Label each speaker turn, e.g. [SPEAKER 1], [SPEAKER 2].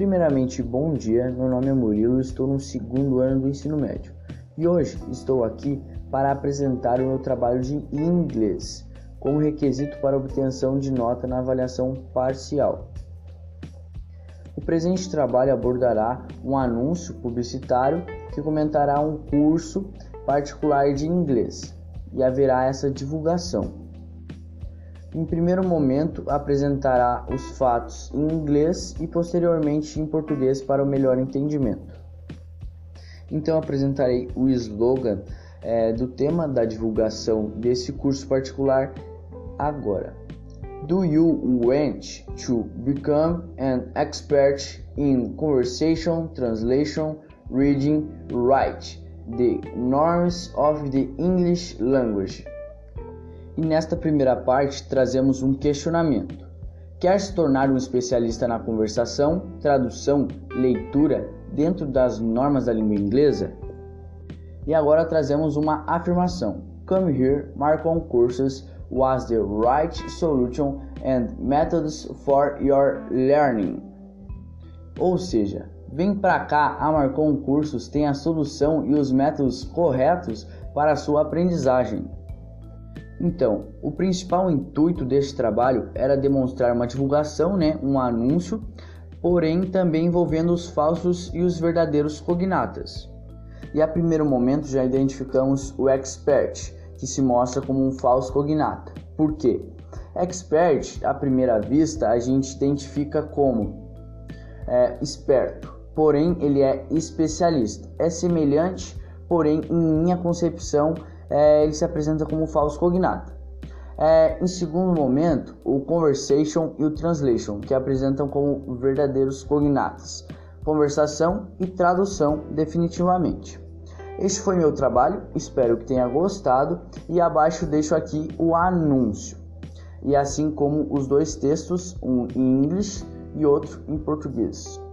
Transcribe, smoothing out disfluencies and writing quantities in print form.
[SPEAKER 1] Primeiramente, bom dia, meu nome é Murilo e estou no segundo ano do ensino médio. E hoje estou aqui para apresentar o meu trabalho de inglês, como requisito para obtenção de nota na avaliação parcial. O presente trabalho abordará um anúncio publicitário que comentará um curso particular de inglês e haverá essa divulgação. Em primeiro momento, apresentará os fatos em inglês e posteriormente em português para o melhor entendimento. Então, apresentarei o slogan do tema da divulgação desse curso particular agora. Do you want to become an expert in conversation, translation, reading, write, the norms of the English language? E nesta primeira parte trazemos um questionamento. Quer se tornar um especialista na conversação, tradução, leitura dentro das normas da língua inglesa? E agora trazemos uma afirmação. Come here, Marcon Courses was the right solution and methods for your learning. Ou seja, vem para cá, a Marcon Cursos tem a solução e os métodos corretos para a sua aprendizagem. Então, o principal intuito deste trabalho era demonstrar uma divulgação, um anúncio, porém também envolvendo os falsos e os verdadeiros cognatas. E a primeiro momento já identificamos o expert, que se mostra como um falso cognata. Por quê? Expert, à primeira vista, a gente identifica como esperto, porém ele é especialista. É semelhante, porém em minha concepção, ele se apresenta como falso cognata. Em segundo momento, o conversation e o translation, que apresentam como verdadeiros cognatas. Conversação e tradução, definitivamente. Este foi meu trabalho, espero que tenha gostado e abaixo deixo aqui o anúncio. E assim como os dois textos, um em inglês e outro em português.